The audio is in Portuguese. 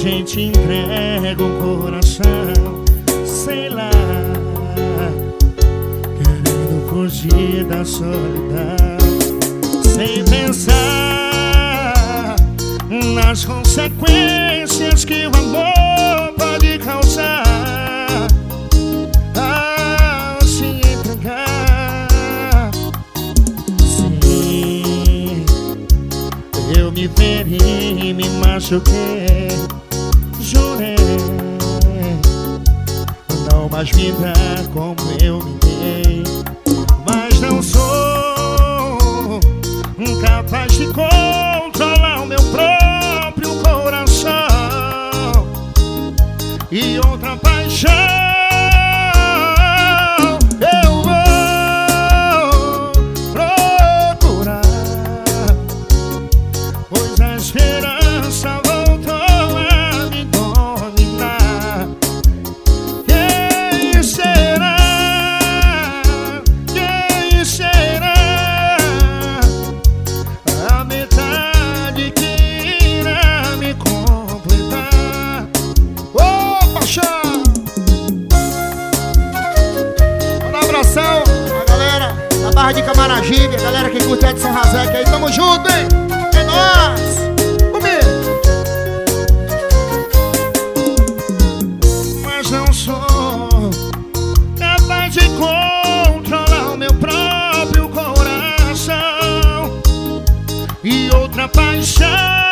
gente entrega o coração, sei lá, querendo fugir da solidão, sem pensar nas consequências que o amor pode causar. Ao se entregar, sim, eu me feri, me machuquei, jurei não mais me dar como eu me dei, mas não sou capaz de controlar o meu próprio coração e outra paixão. Eu vou procurar, pois a esperança voltou a me dominar. Quem será? Quem será a metade que irá me completar? Ô, paixão! Um abração a galera da Barra de Camaragibe, a galera que curte Edson Razek aí, tamo junto, hein? É nóis! Comigo! Mas não sou capaz de controlar o meu próprio coração e outra paixão.